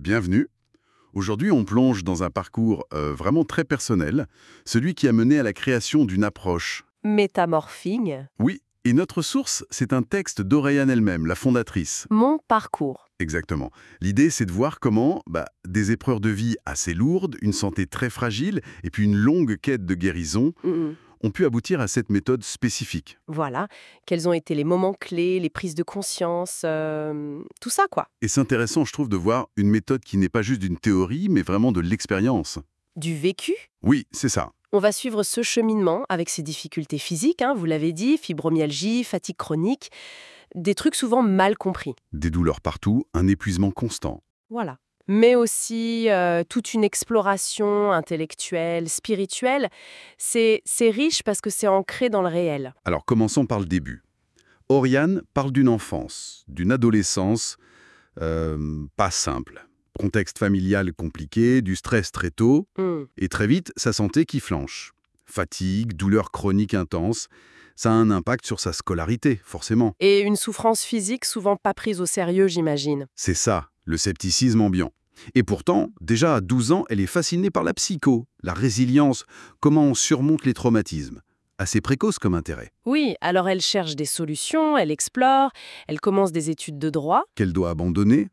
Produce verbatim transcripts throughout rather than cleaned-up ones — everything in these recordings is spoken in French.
bienvenue. Aujourd'hui, on plonge dans un parcours euh, vraiment très personnel, celui qui a mené à la création d'une approche. Métamorphing, Oui, et notre source, c'est un texte d'Oriane elle-même, la fondatrice. mon parcours. Exactement. L'idée, c'est de voir comment bah, des épreuves de vie assez lourdes, une santé très fragile et puis une longue quête de guérison Mm, mm. ont pu aboutir à cette méthode spécifique. Voilà, quels ont été les moments clés, les prises de conscience, euh, tout ça quoi. Et c'est intéressant, je trouve, de voir une méthode qui n'est pas juste d'une théorie, mais vraiment de l'expérience. Du vécu. Oui, c'est ça. On va suivre ce cheminement avec ses difficultés physiques, hein, vous l'avez dit, fibromyalgie, fatigue chronique, des trucs souvent mal compris. Des douleurs partout, un épuisement constant. Voilà. Mais aussi euh, toute une exploration intellectuelle, spirituelle. C'est c'est riche parce que c'est ancré dans le réel. Alors commençons par le début. Oriane parle d'une enfance, d'une adolescence euh, pas simple. Contexte familial compliqué, du stress très tôt, Hmm. et très vite, sa santé qui flanche. Fatigue, douleurs chroniques intenses, ça a un impact sur sa scolarité, forcément. Et une souffrance physique souvent pas prise au sérieux, j'imagine. C'est ça, le scepticisme ambiant. Et pourtant, déjà à douze ans, elle est fascinée par la psycho, la résilience, comment on surmonte les traumatismes. Assez précoce comme intérêt. Oui, alors elle cherche des solutions, elle explore, elle commence des études de droit. Qu'elle doit abandonner.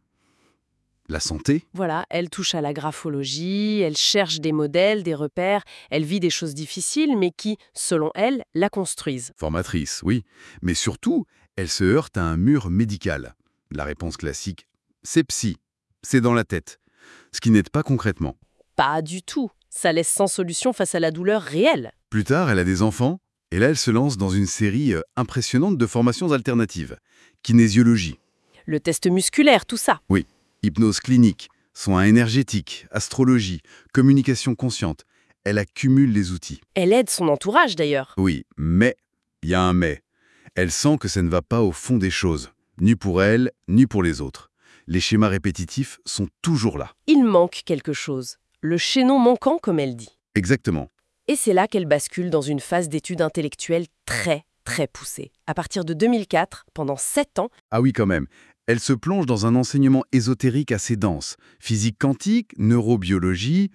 La santé. Voilà, elle touche à la graphologie, elle cherche des modèles, des repères, elle vit des choses difficiles, mais qui, selon elle, la construisent. Formatrice, oui. Mais surtout, elle se heurte à un mur médical. La réponse classique, c'est psy. C'est dans la tête. Ce qui n'aide pas concrètement. Pas du tout. Ça laisse sans solution face à la douleur réelle. Plus tard, elle a des enfants, et là, elle se lance dans une série euh, impressionnante de formations alternatives. Kinésiologie, Le test musculaire, tout ça. hypnose clinique, soins énergétiques, astrologie, communication consciente. Elle accumule les outils. Elle aide son entourage d'ailleurs. Oui, mais, il y a un mais. Elle sent que ça ne va pas au fond des choses, ni pour elle, ni pour les autres. Les schémas répétitifs sont toujours là. Il manque quelque chose. Le chaînon manquant, comme elle dit. Exactement. Et c'est là qu'elle bascule dans une phase d'études intellectuelles très, très poussée. À partir de deux mille quatre, pendant sept ans, Ah oui, quand même. Elle se plonge dans un enseignement ésotérique assez dense. Physique quantique, neurobiologie,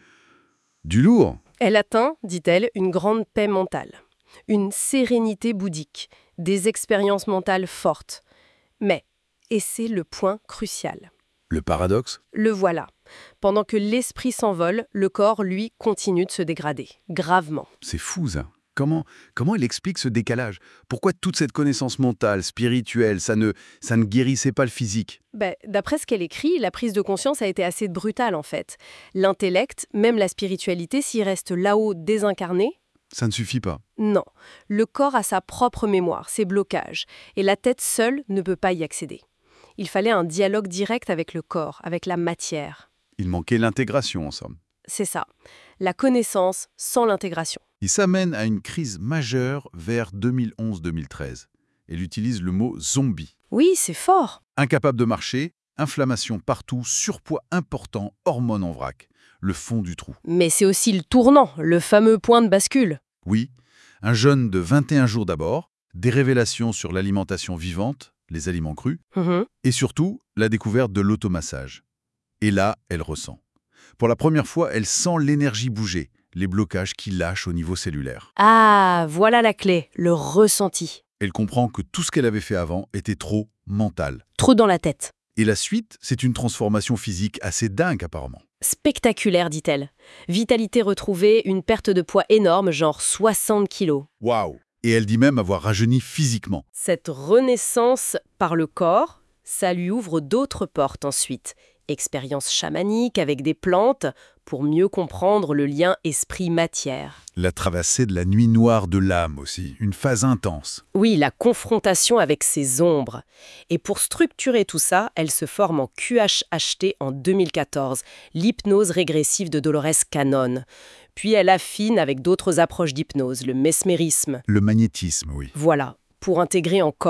du lourd. elle atteint, dit-elle, une grande paix mentale, une sérénité bouddhique, des expériences mentales fortes. Mais, et c'est le point crucial, Le paradoxe. le voilà. Pendant que l'esprit s'envole, le corps, lui, continue de se dégrader, gravement. C'est fou, ça. Comment, comment elle explique ce décalage? Pourquoi toute cette connaissance mentale, spirituelle, ça ne, ça ne guérissait pas le physique? Ben, d'après ce qu'elle écrit, la prise de conscience a été assez brutale en fait. L'intellect, même la spiritualité, s'y reste là-haut désincarné. Ça ne suffit pas. Non, le corps a sa propre mémoire, ses blocages, et la tête seule ne peut pas y accéder. Il fallait un dialogue direct avec le corps, avec la matière. Il manquait l'intégration, en somme. C'est ça, la connaissance sans l'intégration. Il s'amène à une crise majeure vers deux mille onze deux mille treize. Elle utilise le mot zombie. Oui, c'est fort. Incapable de marcher, inflammation partout, surpoids important, hormones en vrac. Le fond du trou. Mais c'est aussi le tournant, le fameux point de bascule. Oui, un jeûne de vingt et un jours d'abord, des révélations sur l'alimentation vivante, les aliments crus, Mhm. et surtout la découverte de l'automassage. Et là, elle ressent. Pour la première fois, elle sent l'énergie bouger, les blocages qui lâchent au niveau cellulaire. Ah, voilà la clé, le ressenti. Elle comprend que tout ce qu'elle avait fait avant était trop mental. Trop dans la tête. Et la suite, c'est une transformation physique assez dingue apparemment. Spectaculaire, dit-elle. Vitalité retrouvée, une perte de poids énorme, genre soixante kilos. Waouh! Et elle dit même avoir rajeuni physiquement. Cette renaissance par le corps, ça lui ouvre d'autres portes ensuite. Expérience chamanique avec des plantes pour mieux comprendre le lien esprit-matière. La traversée de la nuit noire de l'âme aussi, une phase intense. Oui, la confrontation avec ses ombres. Et pour structurer tout ça, elle se forme en Q H H T en deux mille quatorze, l'hypnose régressive de Dolores Cannon. Puis elle affine avec d'autres approches d'hypnose, le mesmérisme. Le magnétisme, oui. Voilà, pour intégrer encore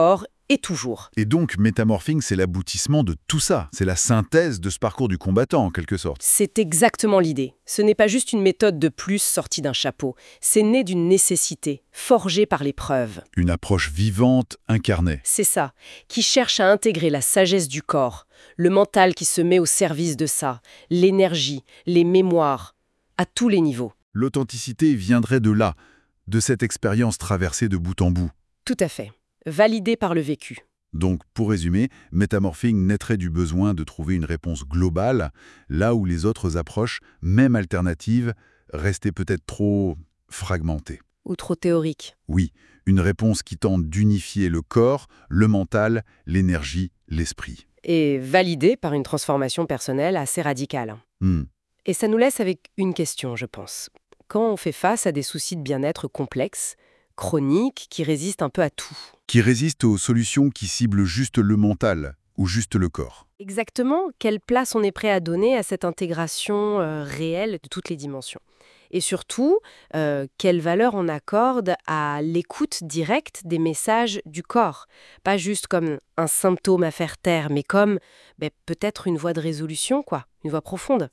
et toujours. Et donc, Métamorphing, c'est l'aboutissement de tout ça. C'est la synthèse de ce parcours du combattant, en quelque sorte. C'est exactement l'idée. Ce n'est pas juste une méthode de plus sortie d'un chapeau. C'est né d'une nécessité, forgée par l'épreuve. Une approche vivante, incarnée. C'est ça, qui cherche à intégrer la sagesse du corps, le mental qui se met au service de ça, l'énergie, les mémoires, à tous les niveaux. L'authenticité viendrait de là, de cette expérience traversée de bout en bout. Tout à fait. Validée par le vécu. Donc, pour résumer, Métamorphing naîtrait du besoin de trouver une réponse globale, là où les autres approches, même alternatives, restaient peut-être trop fragmentées. Ou trop théorique. Oui, une réponse qui tente d'unifier le corps, le mental, l'énergie, l'esprit. Et validée par une transformation personnelle assez radicale. Hmm. Et ça nous laisse avec une question, je pense. Quand on fait face à des soucis de bien-être complexes, chroniques, qui résistent un peu à tout. Qui résiste aux solutions qui ciblent juste le mental ou juste le corps. Exactement, quelle place on est prêt à donner à cette intégration euh, réelle de toutes les dimensions. Et surtout, euh, quelle valeur on accorde à l'écoute directe des messages du corps. Pas juste comme un symptôme à faire taire, mais comme ben, peut-être une voie de résolution, quoi, une voie profonde.